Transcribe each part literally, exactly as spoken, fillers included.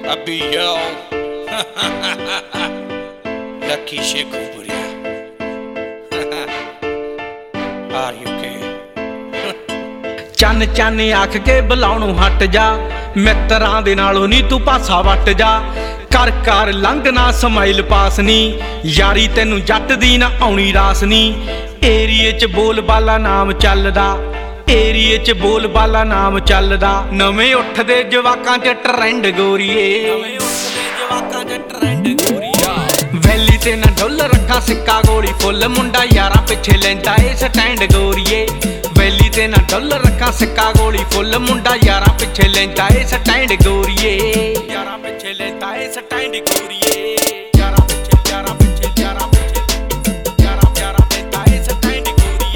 Abi yo, Lucky Shekuburia. Are you okay? ਚੰਨ ਚੰਨ ਆਖ ਕੇ ਬੁਲਾਉਣੋਂ ਹਟ ਜਾ, ਮਿੱਤਰਾਂ ਦੇ ਨਾਲੋਂ ਨੀ ਤੂੰ ਪਾਸਾ ਵੱਟ ਜਾ। ਕਰ ਕਰ ਲੰਘ ਨਾ ਸਮਾਈਲ ਪਾਸ ਨੀ, ਯਾਰੀ ਤੈਨੂੰ ਜੱਟ ਦੀ ਨਾ ਆਉਣੀ ਰਾਸ ਨੀ। ਏਰੀਏ ਚ ਬੋਲ ਬਾਲਾ ਨਾਮ ਚੱਲਦਾ, ਏਰੀਏ ਚ ਬੋਲ ਬਾਲਾ ਨਾਮ ਚੱਲਦਾ। ਨਵੇਂ ਉੱਠਦੇ ਜਵਾਕਾਂ ਚ ਟਰੈਂਡ ਗੋਰੀਏ, ਨਵੇਂ ਉੱਠਦੇ ਜਵਾਕਾਂ ਚ ਟਰੈਂਡ ਗੋਰੀਆ। ਵੈਲੀ ਤੇ ਨਾ ਡੁੱਲ ਰੱਖਾਂ ਸਿੱਕਾ ਗੋਲੀ ਫੁੱਲ, ਮੁੰਡਾ ਯਾਰਾਂ ਪਿੱਛੇ ਲੈਂਦਾ ਏ ਸਟੈਂਡ ਗੋਰੀਏ। ਵੈਲੀ ਤੇ ਨਾ ਡੁੱਲ ਰੱਖਾਂ ਸਿੱਕਾ ਗੋਲੀ ਫੁੱਲ, ਮੁੰਡਾ ਯਾਰਾਂ ਪਿੱਛੇ ਲੈਂਦਾ ਏ ਸਟੈਂਡ ਗੋਰੀਏ। ਯਾਰਾਂ ਪਿੱਛੇ ਲੈਂਦਾ ਏ ਸਟੈਂਡ ਗੋਰੀਏ, ਯਾਰਾਂ ਪਿੱਛੇ ਯਾਰਾਂ ਪਿੱਛੇ ਯਾਰਾਂ ਪਿੱਛੇ ਯਾਰਾਂ ਯਾਰਾਂ ਲੈਂਦਾ ਏ ਸਟੈਂਡ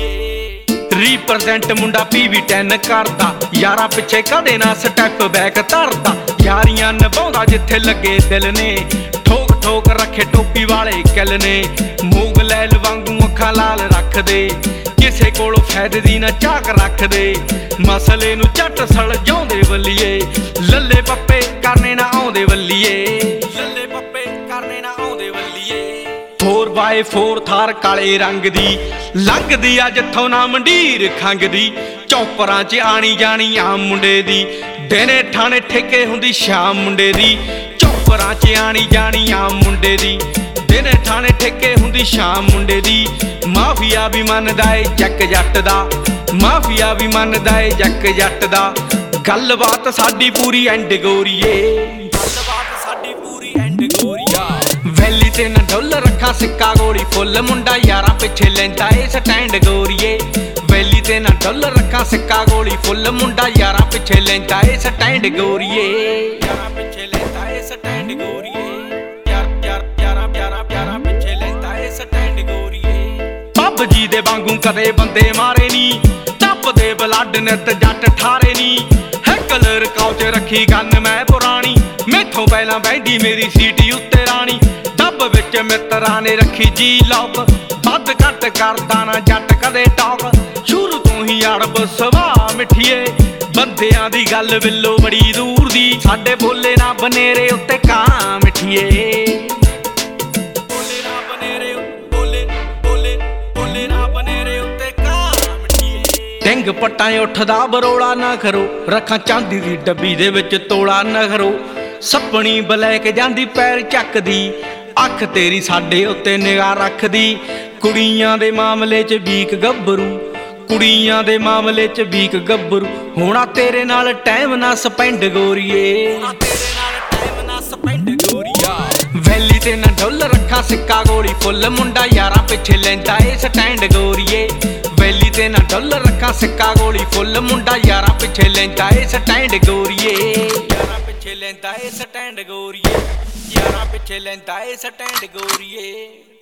ਗੋਰੀਏ। ਰੀਪ੍ਰੈਜ਼ੈਂਟ ਮੁੰਡਾ ਪੀ ਵੀ ਟੈਨ ਕਰਦਾ, ਯਾਰਾਂ ਪਿੱਛੇ ਕਦੇ ਨਾ ਸਟੈਪ ਬੈਕ ਧਰਦਾ। ਯਾਰੀਆਂ ਨਿਭਾਉਂਦਾ ਜਿੱਥੇ ਲੱਗੇ ਦਿਲ ਨੇ, ਠੋਕ ਠੋਕ ਰੱਖੇ ਟੋਪੀ ਵਾਲੇ ਕਿਲ ਨੇ। ਮੂਗ ਲੈਲ ਵਾਂਗੂ ਅੱਖਾਂ ਲਾਲ ਰੱਖਦੇ, ਕਿਸੇ ਕੋਲੋਂ ਫਾਇਦੇ ਦੀ ਨਾ ਝਾਕ ਰੱਖਦੇ। ਮਸਲੇ ਨੂੰ ਝੱਟ ਸਲਝਾਉਂਦੇ ਵੱਲੀਏ, ਲੱਲੇ ਪੱਪੇ ਕਰਨੇ ਨਾ ਆਉਂਦੇ ਵੱਲੀਏ, ਲੱਲੇ ਪੱਪੇ ਕਰਨੇ ਨਾ ਆਉਂਦੇ ਵੱਲੀਏ। ਫੋਰ ਬਾਏ ਫੋਰ ਥਾਰ ਕਾਲੇ ਰੰਗ ਦੀ, ਲੰਘਦੀ ਆ ਜਿੱਥੋਂ ਨਾ ਮੰਡੀਰ ਖੰਗਦੀ। ਚੌਪਰਾਂ 'ਚ ਆਣੀ ਜਾਣੀ ਆਮ ਮੁੰਡੇ ਦੀ, ਦਿਨੇ ਠਾਣੇ ਠੇਕੇ ਹੁੰਦੀ ਸ਼ਾਮ ਮੁੰਡੇ ਦੀ। ਚੌਪਰਾਂ 'ਚ ਆਣੀ ਜਾਣੀ ਆਮ ਮੁੰਡੇ ਦੀ, ਦਿਨੇ ਠਾਣੇ ਠੇਕੇ ਹੁੰਦੀ ਸ਼ਾਮ ਮੁੰਡੇ ਦੀ। ਮਾਫੀਆ ਵੀ ਮੰਨਦਾ ਏ ਜੱਕ ਜੱਟ ਦਾ, ਮਾਫੀਆ ਵੀ ਮੰਨਦਾ ਏ ਜੱਕ ਜੱਟ ਦਾ। ਗੱਲਬਾਤ ਸਾਡੀ ਪੂਰੀ ਐਂਡ ਗੋਰੀਏ, ਗੱਲਬਾਤ ਸਾਡੀ ਪੂਰੀ ਐਂਡ ਗੋਰੀਆ। ਵੈਲੀ ਤੇ ਨਾ ਡੁੱਲ ਰੱਖਾਂ ਸਿੱਕਾ ਗੋਲੀ ਫੁੱਲ, ਮੁੰਡਾ ਯਾਰਾਂ ਪਿੱਛੇ ਲੈਂਦਾ ਏ ਸਟੈਂਡ ਗੋਰੀਏ। ਵੈਲੀ ਤੇ ਨਾ ਡੁੱਲ ਰੱਖਾਂ ਸਿੱਕਾ ਗੋਲੀ ਫੁੱਲ, ਮੁੰਡਾ ਯਾਰਾਂ ਪਿੱਛੇ ਲੈਂਦਾ ਏ ਸਟੈਂਡ ਗੋਰੀਏ। ਯਾਰਾਂ ਪਿੱਛੇ ਲੈਂਦਾ ਏ ਸਟੈਂਡ ਗੋਰੀਏ, ਯਾਰ ਯਾਰ ਯਾਰਾਂ ਯਾਰਾਂ ਯਾਰਾਂ ਪਿੱਛੇ ਲੈਂਦਾ ਏ ਸਟੈਂਡ ਗੋਰੀਏ। ਪੱਬ ਜੀ ਦੇ ਵਾਂਗੂ ਕਦੇ ਬੰਦੇ ਮਾਰੇ ਨੀ, ਟੱਪਦੇ ਬਲੱਡ ਨਿੱਤ ਜੱਟ ਠਾਰੇ ਨੀ। ਹੈਕਲਰ ਕੌਚ ਰੱਖੀ ਗੰਨ ਮੈਂ ਪੁਰਾਣੀ, ਮੈਥੋਂ ਪਹਿਲਾਂ ਬੈਠੀ ਮੇਰੀ ਸੀਟੀ ਉੱਤੇ ਰਾਣੀ। ਡੱਬ ਵਿੱਚ ਮਿੱਤਰਾਂ ਨੇ ਰੱਖੀ ਜੀ ਲੌਕ, ਵੱਧ ਘੱਟ ਕਰਦਾ ਨਾ ਜੱਟ ਕਦੇ ਟੌਕ। ਸ਼ੁਰੂ ਤੋਂ ਹੀ ਅੜਬ ਸੁਭਾਅ ਮਿੱਠੀਏ, ਬੰਦਿਆਂ ਦੀ ਗੱਲ ਵਿੱਲੋ ਬੜੀ ਦੂਰ ਦੀ। ਸਾਡੇ ਬੋਲੇ ਨਾ ਬਨੇਰੇ ਉੱਤੇ ਕਾਂ ਮਿੱਠੀਏ, ਬੋਲੇ ਨਾ ਬਨੇਰੇ ਬੋਲੇ ਬੋਲੇ ਬੋਲੇ ਨਾ ਬਨੇਰੇ ਉੱਤੇ ਕਾਂ ਮਿੱਠੀਏ। ਡਿੰਗ ਪੱਟਾਂ ਉੱਠਦਾ ਬਰੋਲਾ ਨਾ ਕਰੋ, ਰੱਖਾਂ ਚਾਂਦੀ ਦੀ ਡੱਬੀ ਦੇ ਵਿੱਚ ਤੋਲਾ ਨਾ ਕਰੋ। ਸੱਪਣੀ ਬਲੈਕ ਜਾਂਦੀ ਪੈਰ ਚੱਕਦੀ, ਅੱਖ ਤੇਰੀ ਸਾਡੇ ਉੱਤੇ ਨਿਗਾਹ ਰੱਖਦੀ। ਕੁੜੀਆਂ ਦੇ ਮਾਮਲੇ 'ਚ ਵੀਕ ਗੱਭਰੂ, ਕੁੜੀਆਂ ਦੇ ਮਾਮਲੇ 'ਚ ਵੀਕ ਗੱਭਰੂ। ਹੋਣਾ ਤੇਰੇ ਨਾਲ ਟਾਈਮ ਨਾ ਸਪੈਂਡ ਗੋਰੀਏ, ਹੋਣਾ ਤੇਰੇ ਨਾਲ ਟਾਈਮ ਨਾ ਸਪੈਂਡ ਗੋਰੀਆ। ਵੈਲੀ ਤੇ ਨਾ ਡੁੱਲ ਰੱਖਾਂ ਸਿੱਕਾ ਗੋਲੀ ਫੁੱਲ, ਮੁੰਡਾ ਯਾਰਾਂ ਪਿੱਛੇ ਲੈਂਦਾ ਏ ਸਟੈਂਡ ਗੋਰੀਏ। ਵੈਲੀ ਤੇ ਨਾ ਡੁੱਲ ਰੱਖਾਂ ਸਿੱਕਾ ਗੋਲੀ ਫੁੱਲ, ਮੁੰਡਾ ਯਾਰਾਂ ਪਿੱਛੇ ਲੈਂਦਾ ਏ ਸਟੈਂਡ ਗੋਰੀਏ। ਯਾਰਾਂ ਪਿੱਛੇ ਲੈਂਦਾ ਏ ਸਟੈਂਡ ਗੋਰੀਏ, ਯਾਰਾਂ ਪਿੱਛੇ ਲੈਂਦਾ ਏ ਸਟੈਂਡ ਗੋਰੀਏ।